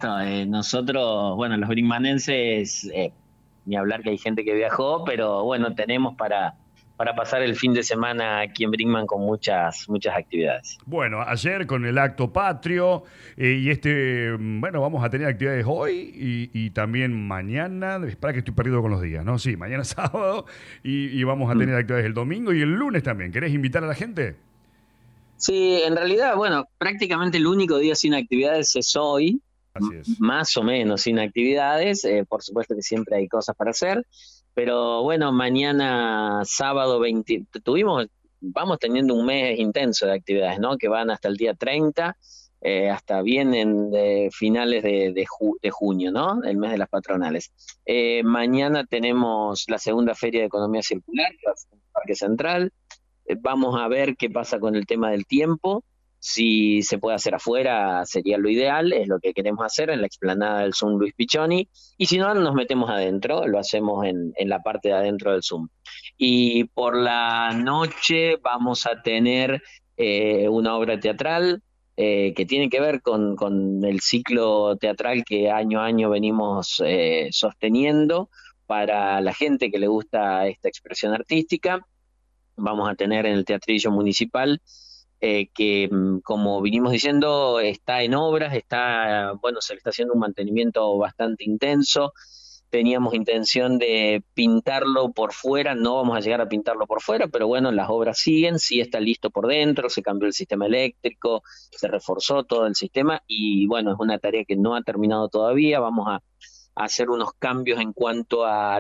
supuesto. Nosotros, bueno, los brinkmanenses, ni hablar que hay gente que viajó, pero bueno, tenemos para pasar el fin de semana aquí en Brinkman con muchas actividades. Bueno, ayer con el acto patrio bueno, vamos a tener actividades hoy y también mañana. Espera que estoy perdido con los días, ¿no? Sí, mañana sábado y vamos a Mm. tener actividades el domingo y el lunes también. ¿Querés invitar a la gente? Sí, en realidad, bueno, prácticamente el único día sin actividades es hoy, Así es. más o menos sin actividades. Por supuesto que siempre hay cosas para hacer, pero bueno, mañana sábado 20, vamos teniendo un mes intenso de actividades, ¿no? Que van hasta el día 30, hasta vienen de finales de junio, ¿no? El mes de las patronales. Mañana tenemos la segunda Feria de Economía Circular, que va a ser en el Parque Central. Vamos a ver qué pasa con el tema del tiempo. Si se puede hacer afuera, sería lo ideal, es lo que queremos hacer en la explanada del Zoom Luis Pichoni. Y si no, nos metemos adentro, lo hacemos en la parte de adentro del Zoom. Y por la noche vamos a tener una obra teatral que tiene que ver con el ciclo teatral que año a año venimos sosteniendo para la gente que le gusta esta expresión artística. Vamos a tener en el Teatrillo Municipal, que como vinimos diciendo, está en obras, bueno, se le está haciendo un mantenimiento bastante intenso. Teníamos intención de pintarlo por fuera, no vamos a llegar a pintarlo por fuera, pero bueno, las obras siguen, sí está listo por dentro, se cambió el sistema eléctrico, se reforzó todo el sistema y bueno, es una tarea que no ha terminado todavía. Vamos a hacer unos cambios en cuanto a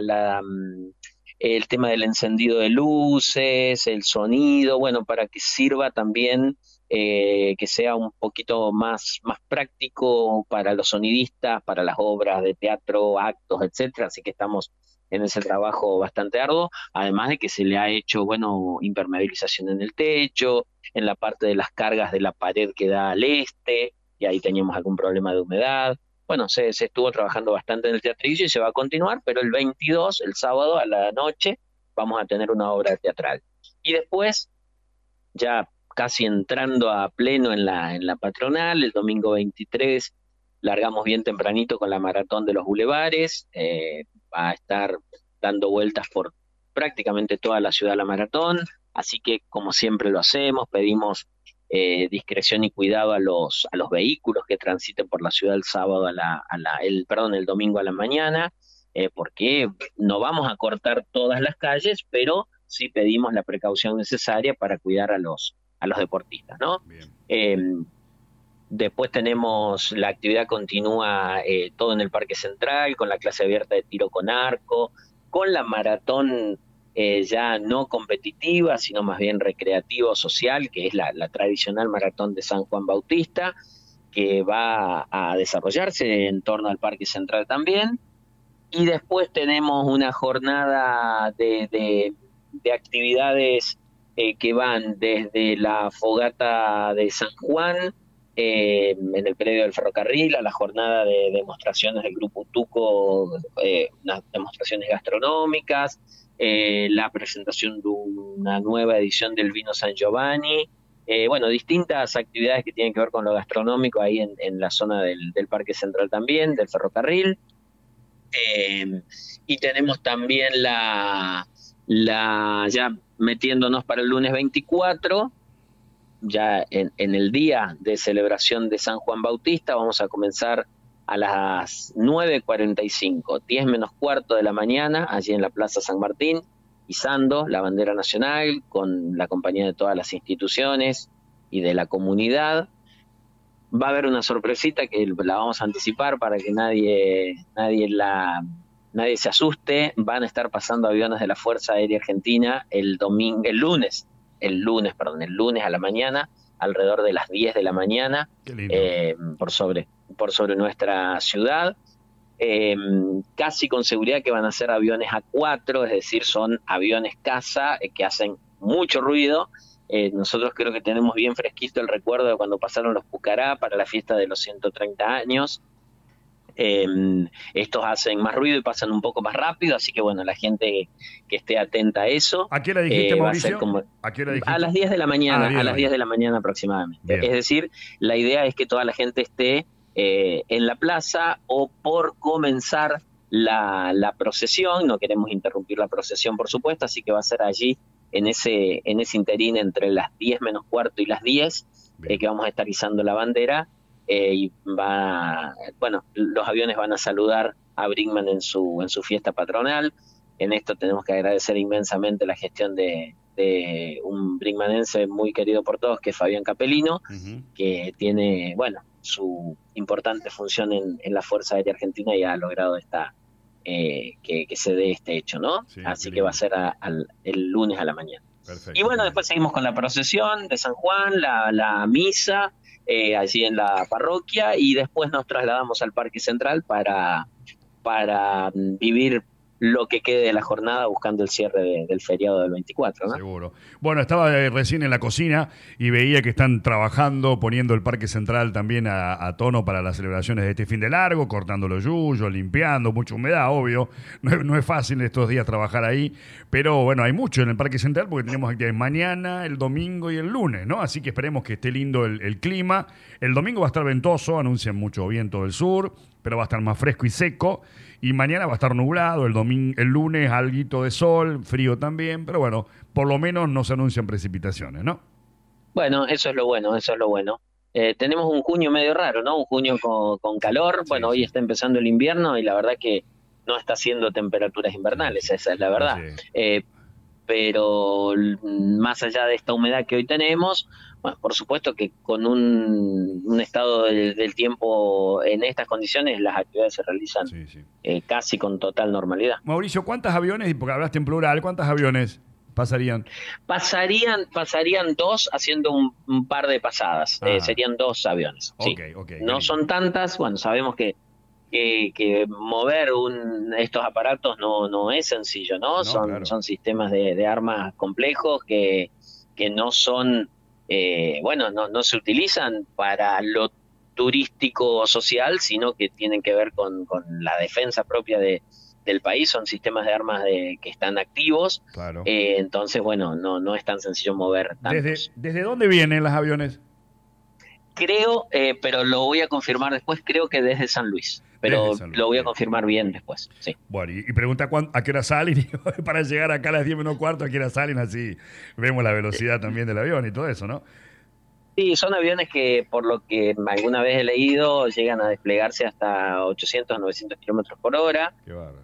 el tema del encendido de luces, el sonido, bueno, para que sirva también, que sea un poquito más práctico para los sonidistas, para las obras de teatro, actos, etcétera. Así que estamos en ese trabajo bastante arduo, además de que se le ha hecho, bueno, impermeabilización en el techo, en la parte de las cargas de la pared que da al este, y ahí teníamos algún problema de humedad. Bueno, se estuvo trabajando bastante en el teatrillo y se va a continuar, pero el 22, el sábado a la noche, vamos a tener una obra teatral. Y después, ya casi entrando a pleno en la patronal, el domingo 23 largamos bien tempranito con la maratón de los bulevares. Va a estar dando vueltas por prácticamente toda la ciudad la maratón, así que como siempre lo hacemos, pedimos discreción y cuidado a los vehículos que transiten por la ciudad el sábado el domingo a la mañana, porque no vamos a cortar todas las calles, pero sí pedimos la precaución necesaria para cuidar a los deportistas, ¿no? Bien. Eh, Después tenemos la actividad continúa, todo en el Parque Central, con la clase abierta de tiro con arco, con la maratón ya no competitiva, sino más bien recreativo-social, que es la tradicional maratón de San Juan Bautista, que va a desarrollarse en torno al Parque Central también. Y después tenemos una jornada de actividades que van desde la fogata de San Juan, en el predio del ferrocarril, a la jornada de demostraciones del Grupo Tuco, unas demostraciones gastronómicas, la presentación de una nueva edición del vino San Giovanni, bueno, distintas actividades que tienen que ver con lo gastronómico ahí en la zona del Parque Central también, del ferrocarril. Y tenemos también ya metiéndonos para el lunes 24, ya en el día de celebración de San Juan Bautista, vamos a comenzar a las 9:45, 10 menos cuarto de la mañana, allí en la Plaza San Martín, izando la bandera nacional con la compañía de todas las instituciones y de la comunidad. Va a haber una sorpresita que la vamos a anticipar para que nadie se asuste. Van a estar pasando aviones de la Fuerza Aérea Argentina el lunes a la mañana, alrededor de las 10 de la mañana, Qué lindo. por sobre nuestra ciudad. Casi con seguridad que van a ser aviones A4, es decir, son aviones caza que hacen mucho ruido. Nosotros creo que tenemos bien fresquito el recuerdo de cuando pasaron los Pucará para la fiesta de los 130 años. Estos hacen más ruido y pasan un poco más rápido, así que bueno, la gente que esté atenta a eso, ¿A qué hora dijiste, va a ser Mauricio? como ¿A qué hora a dijiste? las 10 de la Ah, mañana, 10 a de la las 10 mañana. de la mañana aproximadamente. Bien. Es decir, la idea es que toda la gente esté en la plaza o por comenzar la procesión. No queremos interrumpir la procesión, por supuesto, así que va a ser allí en ese interín entre las 10 menos cuarto y las 10, que vamos a estar izando la bandera, y los aviones van a saludar a Brinkman en su fiesta patronal. En esto tenemos que agradecer inmensamente la gestión de un brinkmanense muy querido por todos, que es Fabián Capellino, que tiene, su importante función en la Fuerza Aérea Argentina y ha logrado que se dé este hecho, ¿no? Sí, así que va a ser el lunes a la mañana. Perfecto. Y bueno, después seguimos con la procesión de San Juan, la misa allí en la parroquia, y después nos trasladamos al Parque Central para vivir lo que quede de la jornada, buscando el cierre del feriado del 24, ¿no? Seguro. Bueno, estaba recién en la cocina y veía que están trabajando, poniendo el Parque Central también a tono para las celebraciones de este fin de largo, cortando los yuyos, limpiando, mucha humedad, obvio. No es fácil estos días trabajar ahí, pero bueno, hay mucho en el Parque Central porque tenemos actividades mañana, el domingo y el lunes, ¿no? Así que esperemos que esté lindo el clima. El domingo va a estar ventoso, anuncian mucho viento del sur, pero va a estar más fresco y seco. Y mañana va a estar nublado, el lunes alguito de sol, frío también, pero bueno, por lo menos no se anuncian precipitaciones, ¿no? Bueno, eso es lo bueno, eso es lo bueno. Tenemos un junio medio raro, ¿no? Un junio con calor. Sí, bueno, hoy está empezando el invierno y la verdad que no está haciendo temperaturas invernales, esa es la verdad. Sí. Pero más allá de esta humedad que hoy tenemos, bueno, por supuesto que con un estado del tiempo en estas condiciones, las actividades se realizan casi con total normalidad. Mauricio, ¿cuántos aviones, y porque hablaste en plural, cuántos aviones pasarían? Pasarían 2 haciendo un par de pasadas. Serían 2 aviones. Okay, no son tantas. Bueno, sabemos que mover estos aparatos no es sencillo, ¿no? Son sistemas de armas complejos que no son, no se utilizan para lo turístico social, sino que tienen que ver con la defensa propia del país. Son sistemas de armas que están activos. Claro. Entonces, no es tan sencillo mover tantos. ¿Desde dónde vienen los aviones? Creo, pero lo voy a confirmar después, creo que desde San Luis. Pero lo voy a confirmar bien después, sí. Bueno, y pregunta a qué hora salen, para llegar acá a las 10 menos cuarto, a qué hora salen, así vemos la velocidad también del avión y todo eso, ¿no? Sí, son aviones que, por lo que alguna vez he leído, llegan a desplegarse hasta 800, 900 kilómetros por hora. Qué bárbaro.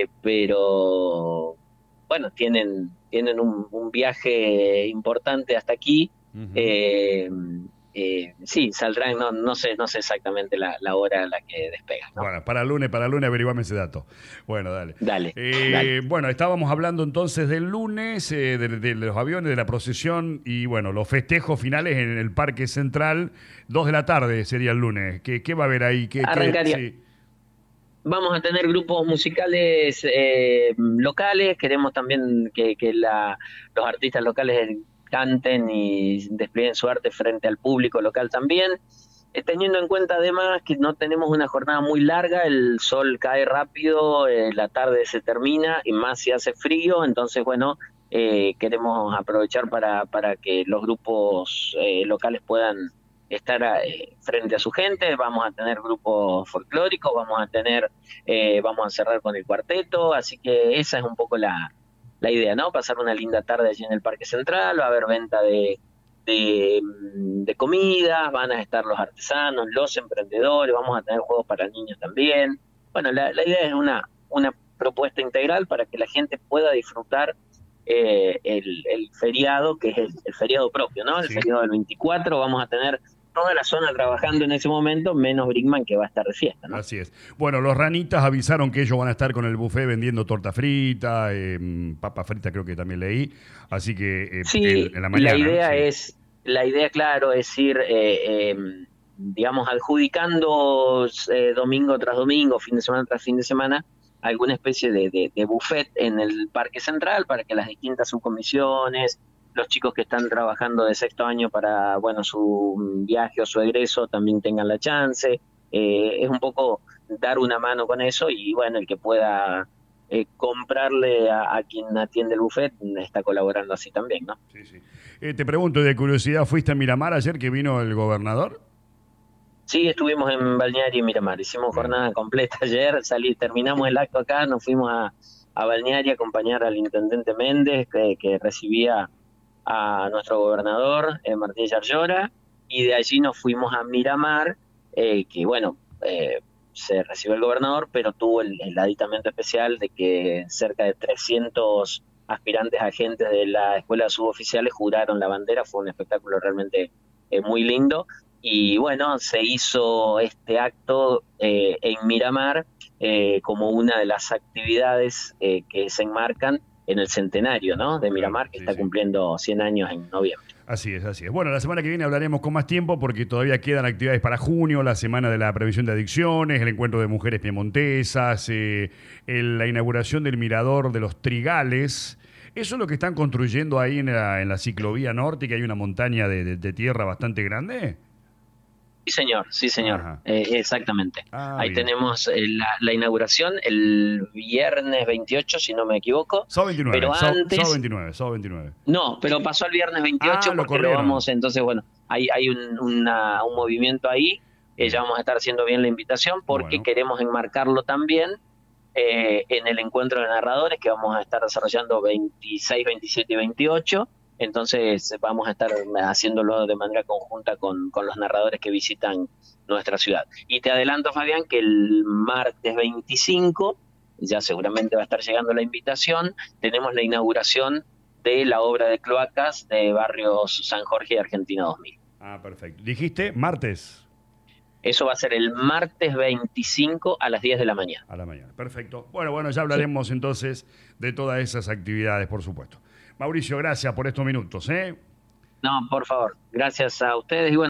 Pero, bueno, tienen un viaje importante hasta aquí. Uh-huh. Sí, saldrán, no sé exactamente la hora a la que despegan, ¿no? Bueno, para lunes averiguame ese dato. Bueno, dale. Dale. Bueno, estábamos hablando entonces del lunes, de los aviones, de la procesión y bueno, los festejos finales en el Parque Central, 2 de la tarde sería el lunes. ¿Qué va a haber ahí? Arrancaría. Sí. Vamos a tener grupos musicales locales. Queremos también que los artistas locales canten y desplieguen su arte frente al público local también, teniendo en cuenta además que no tenemos una jornada muy larga, el sol cae rápido, la tarde se termina y más si hace frío, entonces queremos aprovechar para que los grupos locales puedan estar frente a su gente. Vamos a tener grupos folclóricos, vamos a cerrar con el cuarteto, así que esa es un poco la idea, ¿no? Pasar una linda tarde allí en el Parque Central. Va a haber venta de comidas, van a estar los artesanos, los emprendedores, vamos a tener juegos para niños también. Bueno, la idea es una propuesta integral para que la gente pueda disfrutar el feriado, que es el feriado propio, ¿no? El feriado del 24. Vamos a tener toda la zona trabajando en ese momento, menos Brinkman, que va a estar de fiesta, ¿no? Así es. Bueno, los ranitas avisaron que ellos van a estar con el buffet vendiendo torta frita, papa frita creo que también leí, así que en la mañana. La idea, claro, es ir, digamos, adjudicando domingo tras domingo, fin de semana tras fin de semana, alguna especie de buffet en el Parque Central para que las distintas subcomisiones, los chicos que están trabajando de sexto año para su viaje o su egreso también tengan la chance. Es un poco dar una mano con eso y bueno, el que pueda comprarle a quien atiende el buffet está colaborando así también, ¿no? Sí. Te pregunto de curiosidad, ¿fuiste a Miramar ayer que vino el gobernador? Sí, estuvimos en Balneario y Miramar, hicimos Bien. jornada completa ayer, terminamos el acto acá, nos fuimos a Balneario a acompañar al intendente Méndez, que recibía a nuestro gobernador, Martín Yarlora, y de allí nos fuimos a Miramar, que bueno, se recibió el gobernador, pero tuvo el aditamento especial de que cerca de 300 aspirantes agentes de la Escuela de Suboficiales juraron la bandera, fue un espectáculo realmente muy lindo. Y bueno, se hizo este acto en Miramar como una de las actividades que se enmarcan en el centenario, ¿no? De Claro, Miramar, que sí, está sí. cumpliendo 100 años en noviembre. Así es, así es. Bueno, la semana que viene hablaremos con más tiempo porque todavía quedan actividades para junio, la semana de la prevención de adicciones, el encuentro de mujeres piemontesas, la inauguración del mirador de los Trigales. Eso es lo que están construyendo ahí en la ciclovía norte, que hay una montaña de tierra bastante grande. Sí, señor, sí, señor, Ajá. exactamente. Ah, Ahí bien. tenemos la inauguración el viernes 28, si no me equivoco, SO 29, pero SO antes, 29, SO 29. no, pero pasó el viernes Ah, 28 lo porque lo corrieron. vamos, entonces, bueno, hay un movimiento ahí, ya Bien. vamos a estar haciendo bien la invitación porque Bueno, queremos enmarcarlo también en el encuentro de narradores que vamos a estar desarrollando 26, 27 y 28. Entonces vamos a estar haciéndolo de manera conjunta con los narradores que visitan nuestra ciudad. Y te adelanto, Fabián, que el martes 25, ya seguramente va a estar llegando la invitación, tenemos la inauguración de la obra de cloacas de barrios San Jorge y Argentina 2000. ah, perfecto. Dijiste martes Eso va a ser el martes 25 a las 10 de la mañana. a la mañana. Perfecto. Bueno, bueno, ya ¿Sí? hablaremos entonces de todas esas actividades, por supuesto. Mauricio, gracias por estos minutos, ¿eh? No, por favor. Gracias a ustedes y bueno.